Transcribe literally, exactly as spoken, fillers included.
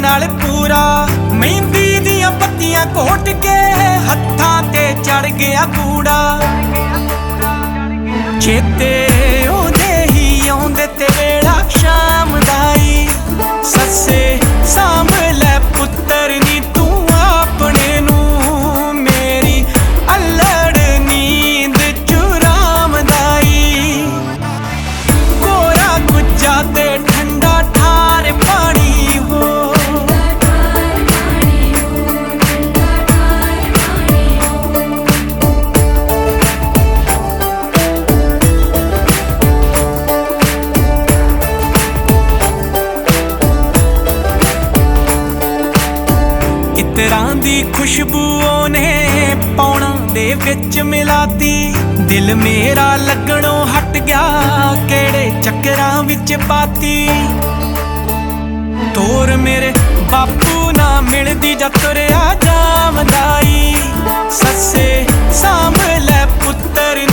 नाल पूरा मेहंदी दियां पत्तियां कोट के हत्थां ते चढ़ गया कूड़ा चेते ओदे ही आउंदे ते वेला शाम दाई सस्से साम लै पुत्तर नी तू अपने नू मेरी अल्लड़ नींद चुराम दाई कोरा गुज्जा ते ठंडा ठार पानी हो इतरां दी खुशबू ने पौना दे विच मिलाती दिल मेरा लगणों हट गया केड़े चक्करां विच पाती तोर मेरे बापू ना मिलदी जा तुरिया जामदाई सस्से साम लै पुत्तर